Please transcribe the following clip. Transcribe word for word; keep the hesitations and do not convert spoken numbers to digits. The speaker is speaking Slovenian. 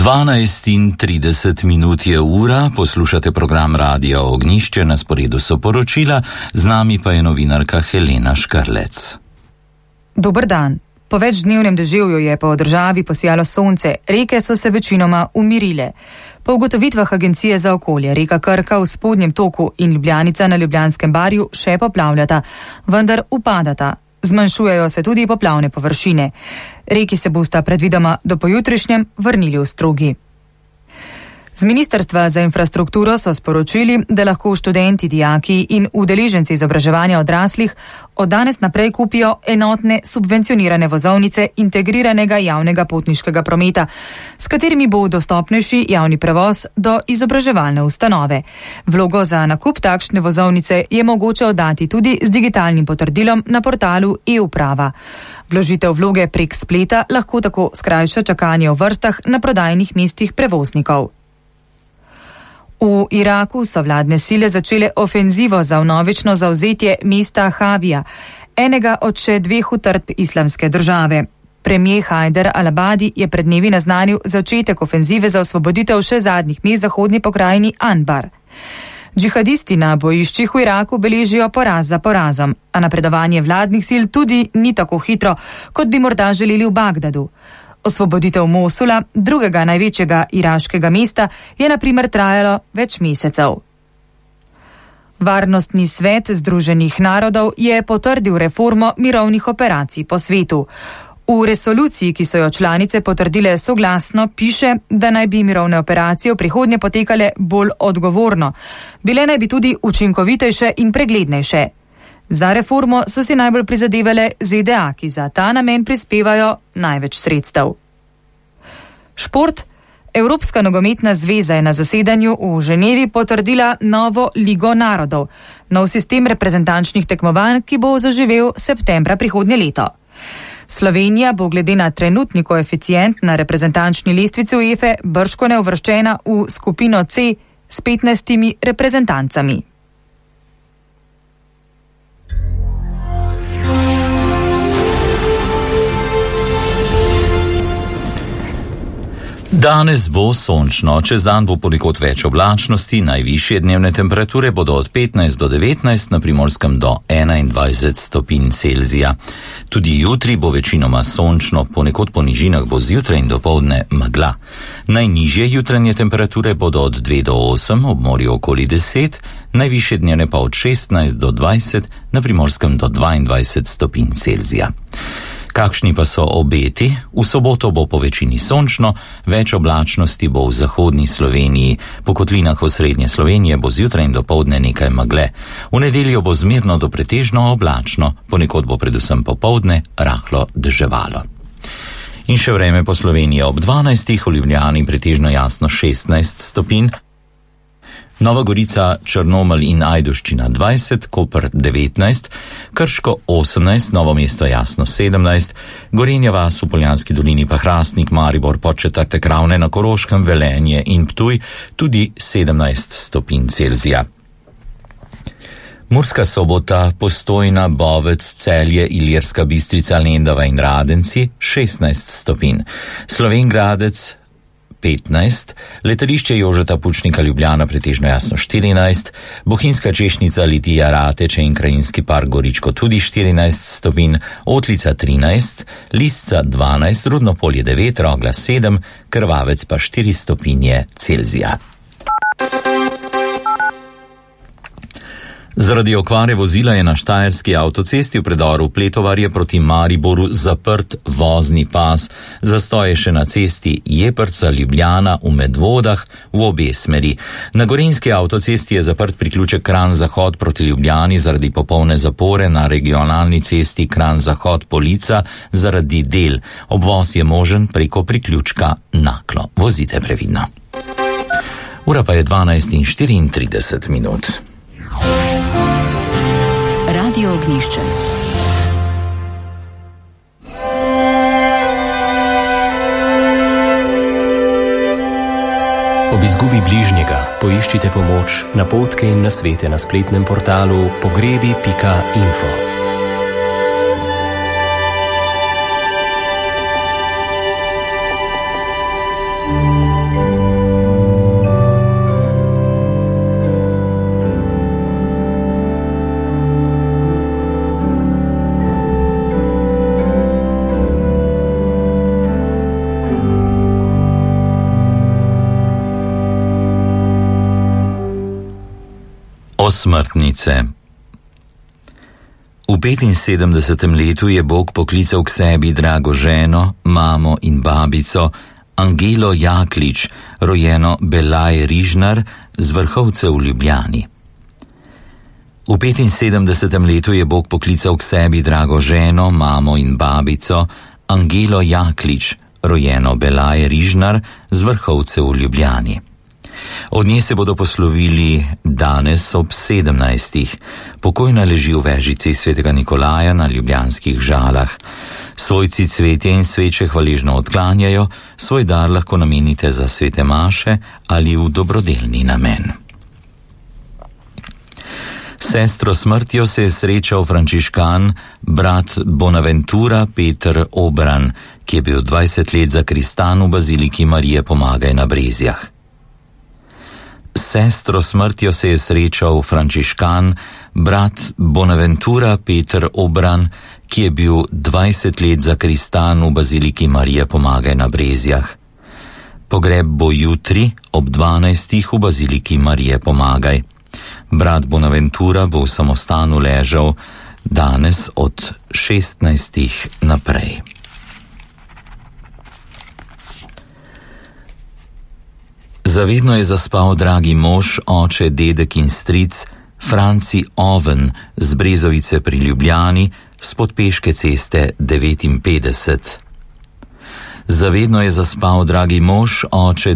dvanajst in trideset minut je ura, poslušate program Radia Ognjišče, na sporedu so poročila, z nami pa je novinarka Helena Škarlec. Dober dan. Po večdnevnem deževju je po državi posijalo sonce, reke so se večinoma umirile. Po ugotovitvah Agencije za okolje reka Krka v spodnjem toku in Ljubljanica na Ljubljanskem barju še poplavljata, vendar upadata. Zmanjšujejo se tudi poplavne površine. Reki se bosta predvidoma do pojutrišnjem vrnili v strugi. Z Ministrstva za infrastrukturo so sporočili, da lahko študenti, dijaki in udeleženci izobraževanja odraslih od danes naprej kupijo enotne subvencionirane vozovnice integriranega javnega potniškega prometa, s katerimi bo dostopnejši javni prevoz do izobraževalne ustanove. Vlogo za nakup takšne vozovnice je mogoče oddati tudi z digitalnim potrdilom na portalu e-uprava. Vložitev vloge prek spleta lahko tako skrajša čakanje v vrstah na prodajnih mestih prevoznikov. V Iraku so vladne sile začele ofenzivo za vnovično zavzetje mesta Havija, enega od še dveh utrdb islamske države. Premier Hajder al-Abadi je pred dnevi naznanil začetek ofenzive za osvoboditev še zadnjih mest zahodni pokrajini Anbar. Džihadisti na bojiščih v Iraku beležijo poraz za porazom, a napredovanje vladnih sil tudi ni tako hitro, kot bi morda želeli v Bagdadu. Osvoboditev Mosula, drugega največjega iraškega mesta, je na primer trajalo več mesecev. Varnostni svet Združenih narodov je potrdil reformo mirovnih operacij po svetu. V resoluciji, ki so jo članice potrdile soglasno, piše, da naj bi mirovne operacije v prihodnje potekale bolj odgovorno. Bile naj bi tudi učinkovitejše in preglednejše. Za reformo so si najbolj prizadevale Z D A, ki za ta namen prispevajo največ sredstev. Šport. Evropska nogometna zveza je na zasedanju v Ženevi potrdila novo Ligo narodov, nov sistem reprezentančnih tekmovanj, ki bo zaživel septembra prihodnje leto. Slovenija bo glede na trenutni koeficient na reprezentančni lestvici UEFA bržkone uvrščena v skupino C s petnajstimi reprezentancami. Danes bo sončno, čez dan bo ponekod več oblačnosti, najvišje dnevne temperature bodo od petnajst do devetnajst, na Primorskem do enaindvajset stopinj Celzija. Tudi jutri bo večinoma sončno, ponekod po nižinah bo zjutraj in dopoldne megla. Najnižje jutranje temperature bodo od dve do osem, ob morju okoli deset, najvišje dnevne pa od šestnajst do dvajset, na Primorskem do dvaindvajset stopinj Celzija. Kakšni pa so obeti? V soboto bo po večini sončno, več oblačnosti bo v zahodni Sloveniji, po kotlinah v srednje Slovenije bo zjutraj in dopoldne nekaj megle. V nedeljo bo zmerno do pretežno oblačno, ponekod bo predvsem popoldne rahlo deževalo. In še vreme po Sloveniji ob dvanajstih, v Ljubljani pretežno jasno šestnajst stopinj, Nova Gorica, Črnomelj in Ajdovščina dvajset, Koper devetnajst, Krško osemnajst, Novo mesto jasno sedemnajst, Gorenja vas v Poljanski dolini pa Hrastnik, Maribor, Podčetrtek, Ravne na Koroškem, Velenje in Ptuj tudi sedemnajst stopinj Celzija. Murska Sobota, Postojna, Bovec, Celje, Ilirska Bistrica, Lendava in Radenci šestnajst stopinj, Slovenj Gradec petnajst, letališče Jožeta Pučnika Ljubljana pretežno jasno štirinajst, Bohinjska Češnica, Litija, Rateče in Krajinski park Goričko tudi štirinajst stopinj, Otlica trinajst, Lisca dvanajst, Rudno polje devet, Rogla sedem, Krvavec pa štiri stopinje Celzija. Zaradi okvare vozila je na štajerski avtocesti v predoru Pletovarje proti Mariboru zaprt vozni pas. Zastoj je še na cesti Jeprca Ljubljana v Medvodah v obe smeri. Na gorenjski avtocesti je zaprt priključek Kranj-Zahod proti Ljubljani zaradi popolne zapore, na regionalni cesti Kranj-Zahod Polica zaradi del. Obvoz je možen preko priključka Naklo. Vozite previdno. Ura pa je dvanajst in štiriintrideset minut. Radio Ognjišče. Ob izgubi bližnjega poiščite pomoč, napotke in nasvete na spletnem portalu pogrebi pika info. Osmrtnice. V petinsedemdesetem letu je Bog poklical k sebi drago ženo, mamo in babico, Angelo Jaklič, rojeno Belaj Rižnar, z Vrhovce v Ljubljani. V petinsedemdesetem letu je Bog poklical k sebi drago ženo, mamo in babico, Angelo Jaklič, rojeno Belaj Rižnar, z Vrhovce v Ljubljani. Od nje se bodo poslovili danes ob sedemnajstih. Pokojna leži v vežici svetega Nikolaja na ljubljanskih Žalah. Svojci cvetje in sveče hvaležno odklanjajo, svoj dar lahko namenite za svete maše ali v dobrodelni namen. Sestro smrtjo se je srečal frančiškan brat Bonaventura Peter Obran, ki je bil dvajset let zakristan v baziliki Marije Pomagaj na Brezjah. Sestro smrtjo se je srečal frančiškan brat Bonaventura Peter Obran, ki je bil dvajset let zakristan v baziliki Marije Pomagaj na Brezjah. Pogreb bo jutri ob dvanajstih v baziliki Marije Pomagaj. Brat Bonaventura bo v samostanu ležal danes od šestnajstih naprej. Zavedno je zaspal dragi mož, oče, dedek in stric Franci Oven z Brezovice pri Ljubljani s Podpeške ceste devetinpetdeset. Zavedno je zaspal dragi mož, oče,